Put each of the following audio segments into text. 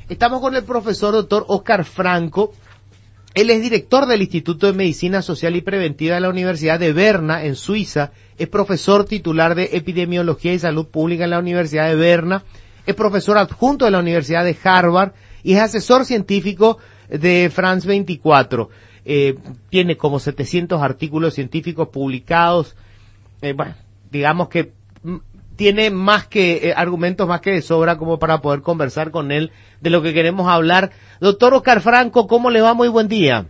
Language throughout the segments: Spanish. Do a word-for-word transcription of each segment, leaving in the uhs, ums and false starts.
Estamos con el profesor doctor Óscar Franco. Él es director del Instituto de Medicina Social y Preventiva de la Universidad de Berna, en Suiza. Es profesor titular de Epidemiología y Salud Pública en la Universidad de Berna. Es profesor adjunto de la Universidad de Harvard y es asesor científico de France veinticuatro. Eh, tiene como setecientos artículos científicos publicados. Eh, bueno, digamos que m- tiene más que eh, argumentos más que de sobra como para poder conversar con él de lo que queremos hablar. Doctor Óscar Franco, ¿cómo le va? Muy buen día.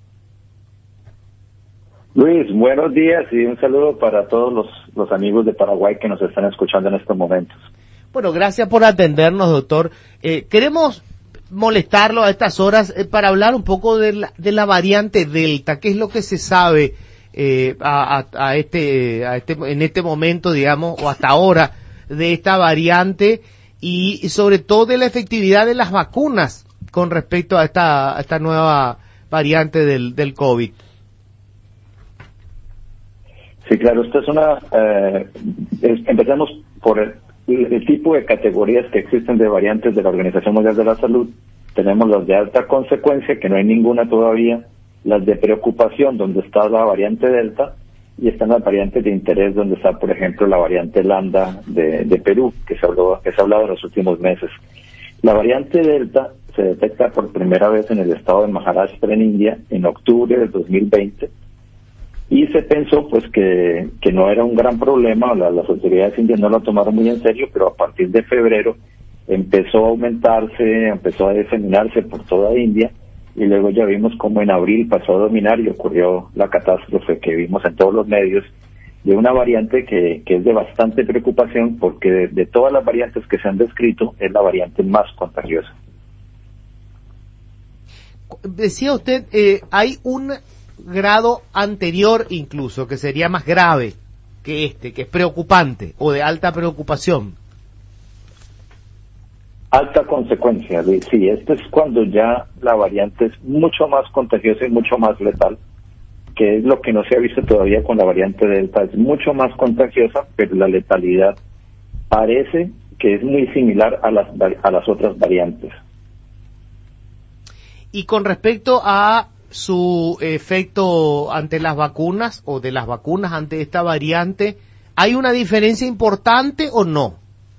Luis, buenos días y un saludo para todos los, los amigos de Paraguay que nos están escuchando en estos momentos. Bueno, gracias por atendernos, doctor. Eh, queremos molestarlo a estas horas eh, para hablar un poco de la, de la variante Delta. ¿Qué es lo que se sabe eh, a, a, a este, a este, en este momento, digamos, o hasta ahora, de esta variante y, y sobre todo de la efectividad de las vacunas con respecto a esta, a esta nueva variante del, del COVID? Sí, claro, esta es una... Eh, es, empezamos por el, el tipo de categorías que existen de variantes de la Organización Mundial de la Salud. Tenemos las de alta consecuencia, que no hay ninguna todavía, las de preocupación, donde está la variante Delta, y están las variantes de interés, donde está, por ejemplo, la variante Lambda de, de Perú, que se habló, que se ha hablado en los últimos meses. La variante Delta se detecta por primera vez en el estado de Maharashtra, en India, en octubre del dos mil veinte, y se pensó pues que, que no era un gran problema. La, las autoridades indias no lo tomaron muy en serio, pero a partir de febrero empezó a aumentarse, empezó a diseminarse por toda India, y luego ya vimos cómo en abril pasó a dominar y ocurrió la catástrofe que vimos en todos los medios de una variante que, que es de bastante preocupación, porque de, de todas las variantes que se han descrito es la variante más contagiosa. Decía usted, eh, hay un grado anterior incluso que sería más grave que este, que es preocupante o de alta preocupación. Alta consecuencia, sí, esto es cuando ya la variante es mucho más contagiosa y mucho más letal, que es lo que no se ha visto todavía con la variante Delta. Es mucho más contagiosa, pero la letalidad parece que es muy similar a las, a las otras variantes. Y con respecto a su efecto ante las vacunas o de las vacunas ante esta variante, ¿hay una diferencia importante o no?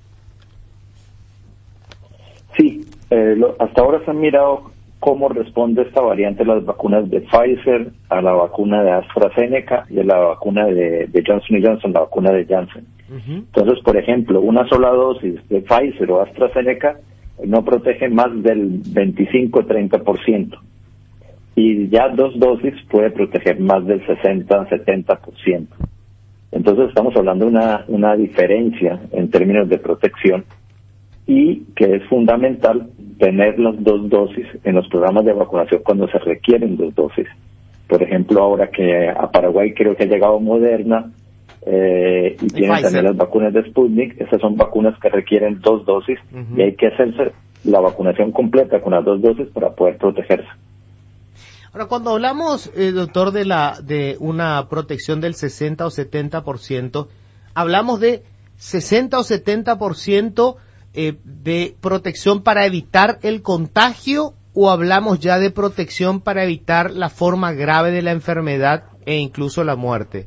Sí, eh, lo, hasta ahora se han mirado cómo responde esta variante a las vacunas de Pfizer, a la vacuna de AstraZeneca y a la vacuna de, de Johnson y Johnson, la vacuna de Janssen. Uh-huh. Entonces, por ejemplo, una sola dosis de Pfizer o AstraZeneca no protege más del veinticinco a treinta por ciento. Y ya dos dosis puede proteger más del sesenta a setenta por ciento. Entonces estamos hablando de una, una diferencia en términos de protección, y que es fundamental tener las dos dosis en los programas de vacunación cuando se requieren dos dosis. Por ejemplo, ahora que a Paraguay creo que ha llegado Moderna eh, y tienen también las vacunas de Sputnik, esas son vacunas que requieren dos dosis, uh-huh. Y hay que hacerse la vacunación completa con las dos dosis para poder protegerse. Ahora, cuando hablamos, eh, doctor, de la de una protección del sesenta o setenta por ciento, hablamos de sesenta o setenta por ciento eh, de protección para evitar el contagio, o hablamos ya de protección para evitar la forma grave de la enfermedad e incluso la muerte.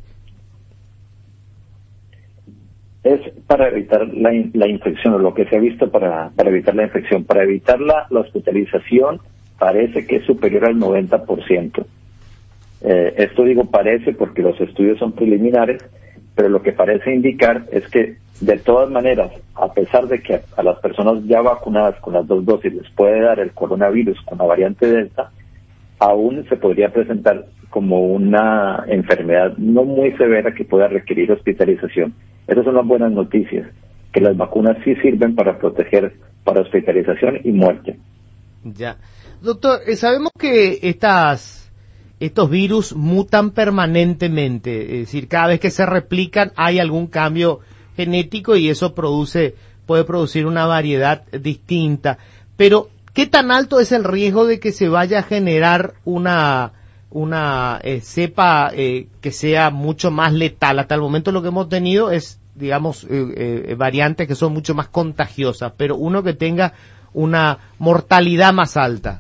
Es para evitar la, la infección, o lo que se ha visto para, para evitar la infección. Para evitar la, la hospitalización parece que es superior al noventa por ciento. Eh, esto digo parece porque los estudios son preliminares, pero lo que parece indicar es que de todas maneras, a pesar de que a las personas ya vacunadas con las dos dosis les puede dar el coronavirus con la variante Delta, aún se podría presentar como una enfermedad no muy severa que pueda requerir hospitalización. Esas son las buenas noticias, que las vacunas sí sirven para proteger para hospitalización y muerte. Ya. Doctor, eh, sabemos que estas, estos virus mutan permanentemente, es decir, cada vez que se replican hay algún cambio genético y eso produce, puede producir una variedad distinta. Pero, ¿qué tan alto es el riesgo de que se vaya a generar una, una eh, cepa eh, que sea mucho más letal? Hasta el momento lo que hemos tenido es, digamos, eh, eh, variantes que son mucho más contagiosas, pero uno que tenga una mortalidad más alta.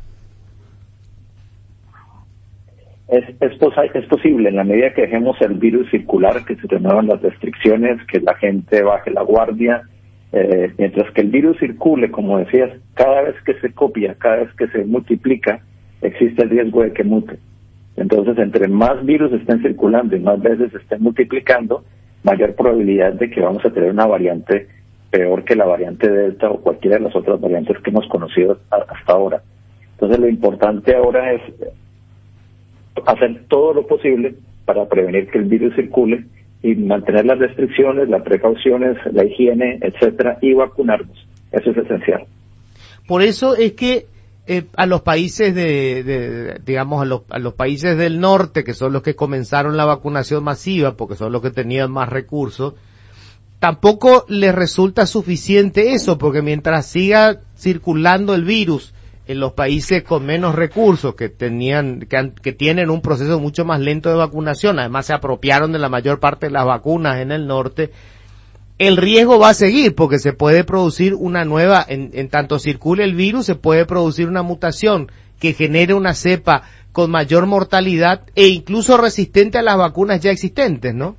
Es, es, pos es posible, en la medida que dejemos el virus circular, que se renuevan las restricciones, que la gente baje la guardia, eh, mientras que el virus circule, como decías, cada vez que se copia, cada vez que se multiplica, existe el riesgo de que mute. Entonces, entre más virus estén circulando y más veces se estén multiplicando, mayor probabilidad de que vamos a tener una variante peor que la variante Delta o cualquiera de las otras variantes que hemos conocido hasta ahora. Entonces, lo importante ahora es hacer todo lo posible para prevenir que el virus circule y mantener las restricciones, las precauciones, la higiene, etcétera, y vacunarnos. Eso es esencial. Por eso es que eh, a los países de, de digamos, a los, a los países del norte, que son los que comenzaron la vacunación masiva, porque son los que tenían más recursos, tampoco les resulta suficiente eso, porque mientras siga circulando el virus en los países con menos recursos, que tenían, que, han, que tienen un proceso mucho más lento de vacunación, además se apropiaron de la mayor parte de las vacunas en el norte, el riesgo va a seguir, porque se puede producir una nueva, en, en tanto circule el virus, se puede producir una mutación que genere una cepa con mayor mortalidad e incluso resistente a las vacunas ya existentes, ¿no?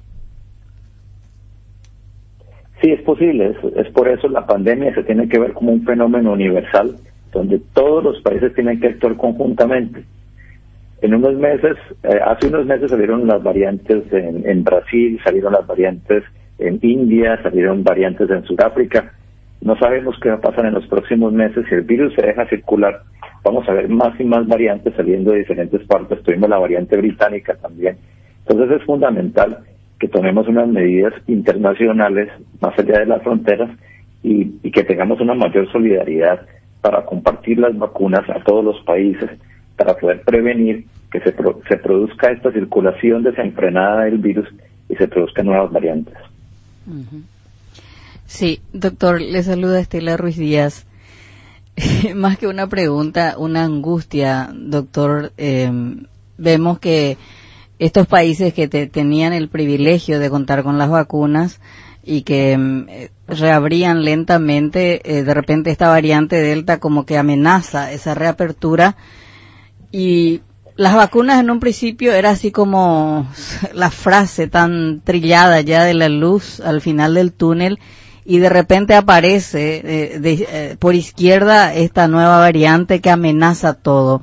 Sí, es posible, es, es por eso la pandemia se tiene que ver como un fenómeno universal, donde todos los países tienen que actuar conjuntamente. En unos meses, eh, hace unos meses salieron las variantes en, en Brasil, salieron las variantes en India, salieron variantes en Sudáfrica. No sabemos qué va a pasar en los próximos meses. Si el virus se deja circular, vamos a ver más y más variantes saliendo de diferentes partes. Tuvimos la variante británica también. Entonces es fundamental que tomemos unas medidas internacionales más allá de las fronteras y, y que tengamos una mayor solidaridad para compartir las vacunas a todos los países, para poder prevenir que se, pro, se produzca esta circulación desenfrenada del virus y se produzcan nuevas variantes. Uh-huh. Sí, doctor, le saluda Estela Ruiz Díaz. Más que una pregunta, una angustia, doctor. Eh, vemos que estos países que te, tenían el privilegio de contar con las vacunas y que eh, reabrían lentamente, eh, de repente esta variante Delta como que amenaza esa reapertura, y las vacunas en un principio era así como la frase tan trillada ya de la luz al final del túnel, y de repente aparece eh, de, eh, por izquierda esta nueva variante que amenaza todo.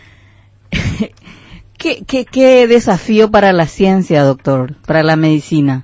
¿Qué, qué, qué desafío para la ciencia, doctor, para la medicina?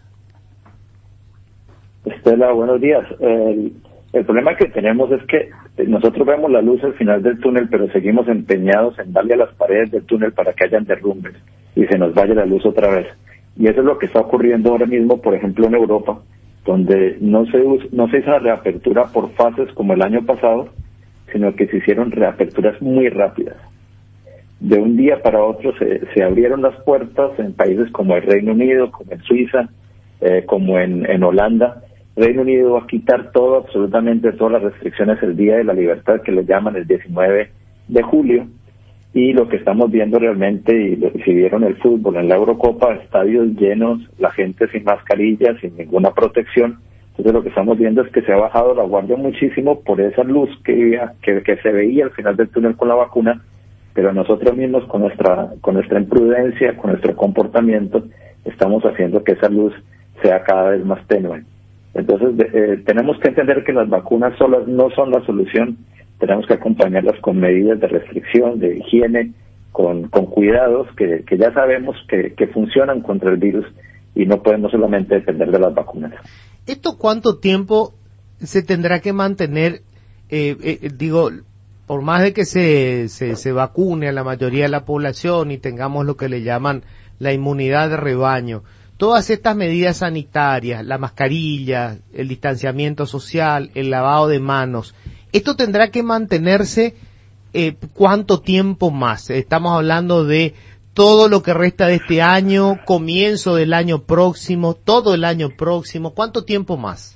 Estela, buenos días. El, el problema que tenemos es que nosotros vemos la luz al final del túnel, pero seguimos empeñados en darle a las paredes del túnel para que hayan derrumbes y se nos vaya la luz otra vez. Y eso es lo que está ocurriendo ahora mismo, por ejemplo, en Europa, donde no se, no se hizo la reapertura por fases como el año pasado, sino que se hicieron reaperturas muy rápidas. De un día para otro se, se abrieron las puertas en países como el Reino Unido, como en Suiza, eh, como en, en Holanda. Reino Unido va a quitar todo, absolutamente todas las restricciones el Día de la Libertad, que le llaman el diecinueve de julio, y lo que estamos viendo realmente, y lo, si vieron el fútbol en la Eurocopa, estadios llenos, la gente sin mascarilla, sin ninguna protección. Entonces lo que estamos viendo es que se ha bajado la guardia muchísimo por esa luz que, que, que se veía al final del túnel con la vacuna, pero nosotros mismos con nuestra, con nuestra imprudencia, con nuestro comportamiento, estamos haciendo que esa luz sea cada vez más tenue. Entonces, eh, tenemos que entender que las vacunas solas no son la solución, tenemos que acompañarlas con medidas de restricción, de higiene, con, con cuidados que, que ya sabemos que, que funcionan contra el virus, y no podemos solamente depender de las vacunas. ¿Esto cuánto tiempo se tendrá que mantener? Eh, eh, digo, por más de que se, se, se vacune a la mayoría de la población y tengamos lo que le llaman la inmunidad de rebaño, todas estas medidas sanitarias, la mascarilla, el distanciamiento social, el lavado de manos, ¿esto tendrá que mantenerse eh, cuánto tiempo más? Estamos hablando de todo lo que resta de este año, comienzo del año próximo, todo el año próximo, ¿cuánto tiempo más?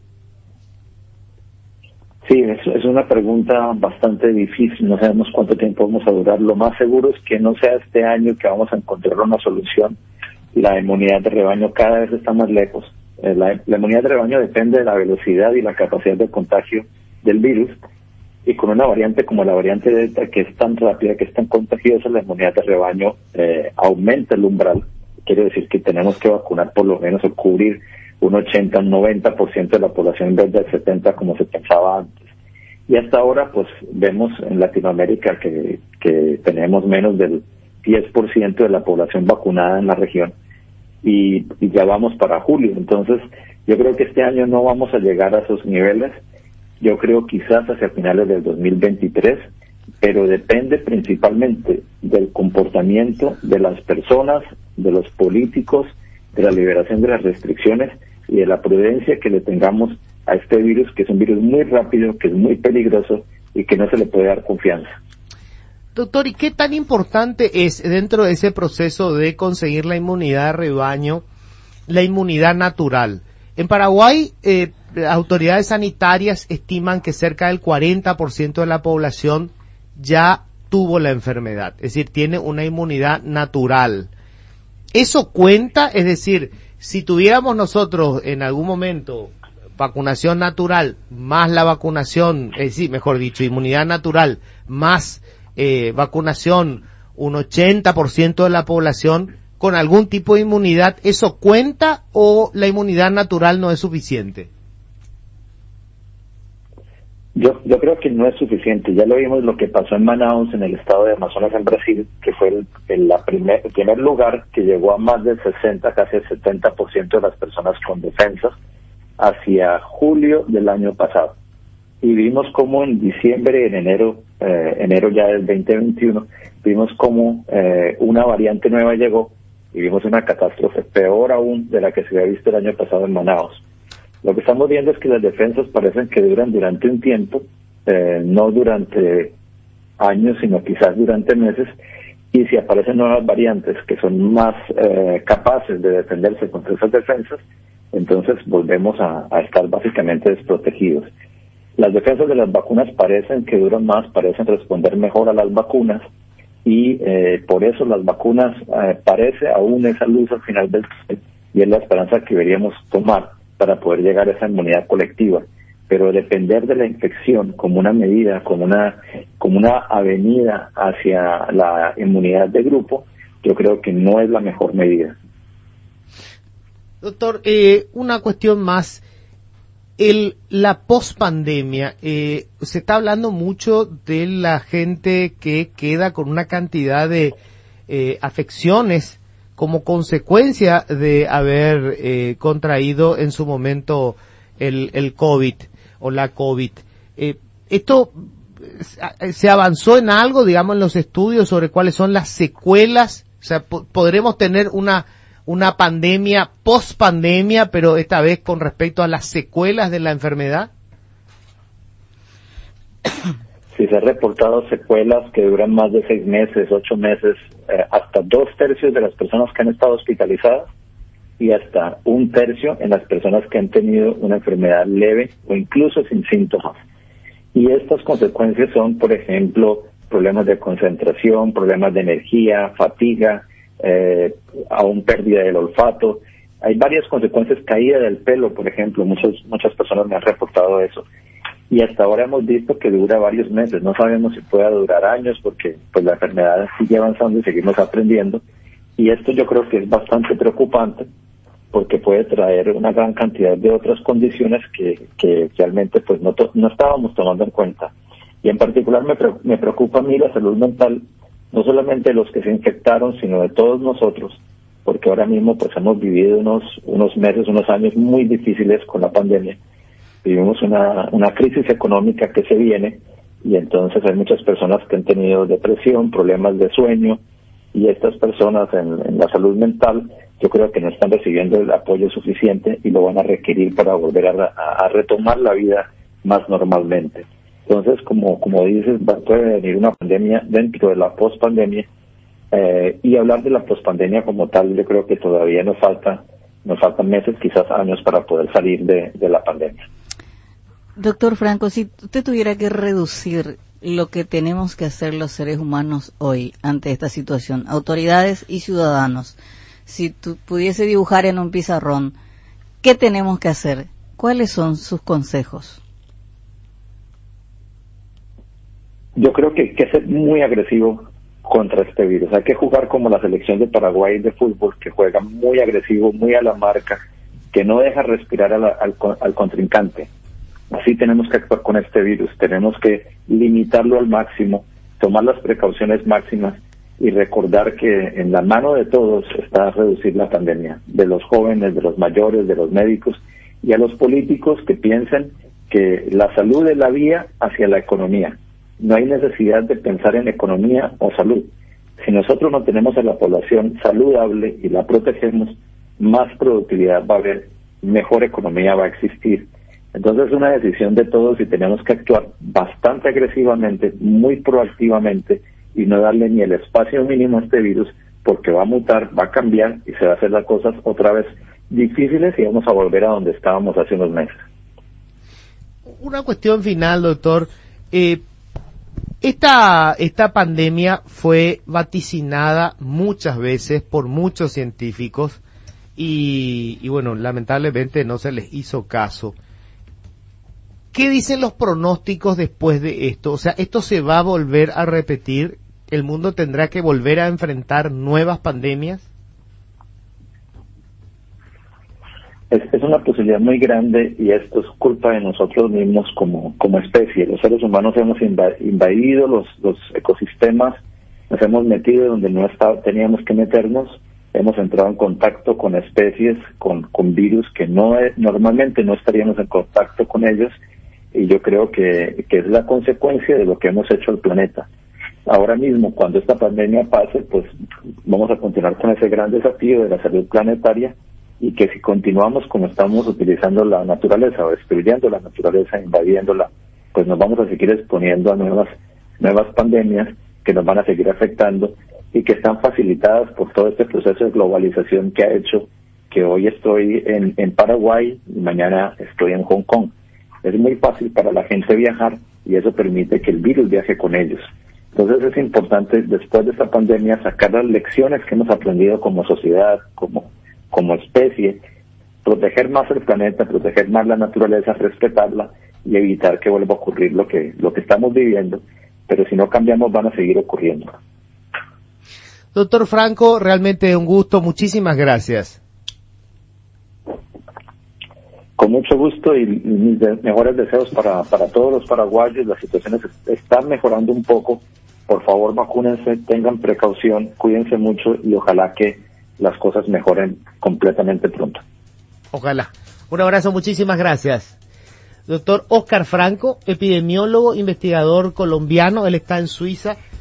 Sí, es, es una pregunta bastante difícil, no sabemos cuánto tiempo vamos a durar. Lo más seguro es que no sea este año que vamos a encontrar una solución. La inmunidad de rebaño cada vez está más lejos. La, la inmunidad de rebaño depende de la velocidad y la capacidad de contagio del virus, y con una variante como la variante Delta, que es tan rápida, que es tan contagiosa, la inmunidad de rebaño eh, aumenta el umbral. Quiere decir que tenemos que vacunar por lo menos o cubrir un ochenta, un noventa por ciento de la población en vez del setenta como se pensaba antes. Y hasta ahora pues vemos en Latinoamérica que, que tenemos menos del diez por ciento de la población vacunada en la región y, y ya vamos para julio. Entonces yo creo que este año no vamos a llegar a esos niveles. Yo creo quizás hacia finales del dos mil veintitrés, pero depende principalmente del comportamiento de las personas, de los políticos, de la liberación de las restricciones y de la prudencia que le tengamos a este virus, que es un virus muy rápido, que es muy peligroso y que no se le puede dar confianza. Doctor, ¿y qué tan importante es dentro de ese proceso de conseguir la inmunidad de rebaño, la inmunidad natural? En Paraguay, eh, autoridades sanitarias estiman que cerca del cuarenta por ciento de la población ya tuvo la enfermedad, es decir, tiene una inmunidad natural. ¿Eso cuenta? Es decir, si tuviéramos nosotros en algún momento vacunación natural más la vacunación, es decir, mejor dicho, inmunidad natural más eh, vacunación, un ochenta por ciento de la población con algún tipo de inmunidad, ¿eso cuenta o la inmunidad natural no es suficiente? Yo, yo creo que no es suficiente. Ya lo vimos lo que pasó en Manaus, en el estado de Amazonas, en Brasil, que fue el, el, la primer, el primer lugar que llegó a más del sesenta, casi el setenta por ciento de las personas con defensas hacia julio del año pasado. Y vimos cómo en diciembre, en enero, eh, enero ya del veinte veintiuno, vimos cómo eh, una variante nueva llegó y vimos una catástrofe peor aún de la que se había visto el año pasado en Manaus. Lo que estamos viendo es que las defensas parecen que duran durante un tiempo, eh, no durante años, sino quizás durante meses, y si aparecen nuevas variantes que son más eh, capaces de defenderse contra esas defensas, entonces volvemos a, a estar básicamente desprotegidos. Las defensas de las vacunas parecen que duran más, parecen responder mejor a las vacunas, y eh, por eso las vacunas eh, parece aún esa luz al final del túnel, y es la esperanza que deberíamos tomar para poder llegar a esa inmunidad colectiva. Pero depender de la infección como una medida, como una como una avenida hacia la inmunidad de grupo, yo creo que no es la mejor medida. Doctor, eh, una cuestión más. El, la pospandemia, eh, se está hablando mucho de la gente que queda con una cantidad de eh, afecciones como consecuencia de haber eh, contraído en su momento el, el COVID o la COVID. Eh, ¿Esto se avanzó en algo, digamos, en los estudios sobre cuáles son las secuelas? O sea, ¿podremos tener una una pandemia post-pandemia, pero esta vez con respecto a las secuelas de la enfermedad? Sí, se han reportado secuelas que duran más de seis meses, ocho meses, eh, hasta dos tercios de las personas que han estado hospitalizadas y hasta un tercio en las personas que han tenido una enfermedad leve o incluso sin síntomas. Y estas consecuencias son, por ejemplo, problemas de concentración, problemas de energía, fatiga, eh, aún pérdida del olfato. Hay varias consecuencias, caída del pelo, por ejemplo, muchas muchas personas me han reportado eso. Y hasta ahora hemos visto que dura varios meses, no sabemos si pueda durar años porque pues la enfermedad sigue avanzando y seguimos aprendiendo. Y esto yo creo que es bastante preocupante porque puede traer una gran cantidad de otras condiciones que, que realmente pues no, to- no estábamos tomando en cuenta. Y en particular me, pre- me preocupa a mí la salud mental, no solamente de los que se infectaron, sino de todos nosotros, porque ahora mismo pues hemos vivido unos unos meses, unos años muy difíciles con la pandemia. Vivimos una, una crisis económica que se viene y entonces hay muchas personas que han tenido depresión, problemas de sueño, y estas personas en, en la salud mental yo creo que no están recibiendo el apoyo suficiente y lo van a requerir para volver a, a, a retomar la vida más normalmente. Entonces, como como dices, va, puede venir una pandemia dentro de la pospandemia, eh, y hablar de la pospandemia como tal, yo creo que todavía nos falta, nos faltan meses, quizás años, para poder salir de, de la pandemia. Doctor Franco, si usted tuviera que reducir lo que tenemos que hacer los seres humanos hoy ante esta situación, autoridades y ciudadanos, si tú pudiese dibujar en un pizarrón, ¿qué tenemos que hacer? ¿Cuáles son sus consejos? Yo creo que hay que ser muy agresivo contra este virus. Hay que jugar como la selección de Paraguay de fútbol, que juega muy agresivo, muy a la marca, que no deja respirar a la, al, al contrincante. Así tenemos que actuar con este virus. Tenemos que limitarlo al máximo, tomar las precauciones máximas y recordar que en la mano de todos está reducir la pandemia, de los jóvenes, de los mayores, de los médicos y a los políticos que piensen que la salud es la vía hacia la economía. No hay necesidad de pensar en economía o salud. Si nosotros no tenemos a la población saludable y la protegemos, más productividad va a haber, mejor economía va a existir. Entonces es una decisión de todos y tenemos que actuar bastante agresivamente, muy proactivamente y no darle ni el espacio mínimo a este virus, porque va a mutar, va a cambiar y se va a hacer las cosas otra vez difíciles y vamos a volver a donde estábamos hace unos meses. Una cuestión final, doctor. Eh, esta, esta pandemia fue vaticinada muchas veces por muchos científicos y, y bueno, lamentablemente no se les hizo caso. ¿Qué dicen los pronósticos después de esto? O sea, ¿esto se va a volver a repetir? ¿El mundo tendrá que volver a enfrentar nuevas pandemias? Es, es una posibilidad muy grande y esto es culpa de nosotros mismos como, como especie. Los seres humanos hemos invadido los, los ecosistemas, nos hemos metido donde no está, teníamos que meternos, hemos entrado en contacto con especies, con, con virus que no es, normalmente no estaríamos en contacto con ellos, y yo creo que, que es la consecuencia de lo que hemos hecho al planeta. Ahora mismo, cuando esta pandemia pase, pues vamos a continuar con ese gran desafío de la salud planetaria, y que si continuamos como estamos utilizando la naturaleza o destruyendo la naturaleza, invadiéndola, pues nos vamos a seguir exponiendo a nuevas nuevas pandemias que nos van a seguir afectando y que están facilitadas por todo este proceso de globalización que ha hecho que hoy estoy en, en Paraguay y mañana estoy en Hong Kong. Es muy fácil para la gente viajar y eso permite que el virus viaje con ellos. Entonces es importante, después de esta pandemia, sacar las lecciones que hemos aprendido como sociedad, como como especie, proteger más el planeta, proteger más la naturaleza, respetarla y evitar que vuelva a ocurrir lo que lo que estamos viviendo, pero si no cambiamos van a seguir ocurriendo. Doctor Franco, realmente un gusto, muchísimas gracias. Con mucho gusto y mis de, mejores deseos para, para todos los paraguayos. Las situaciones están mejorando un poco, por favor vacúnense, tengan precaución, cuídense mucho y ojalá que las cosas mejoren completamente pronto. Ojalá. Un abrazo, muchísimas gracias. Doctor Óscar Franco, epidemiólogo, investigador colombiano, él está en Suiza.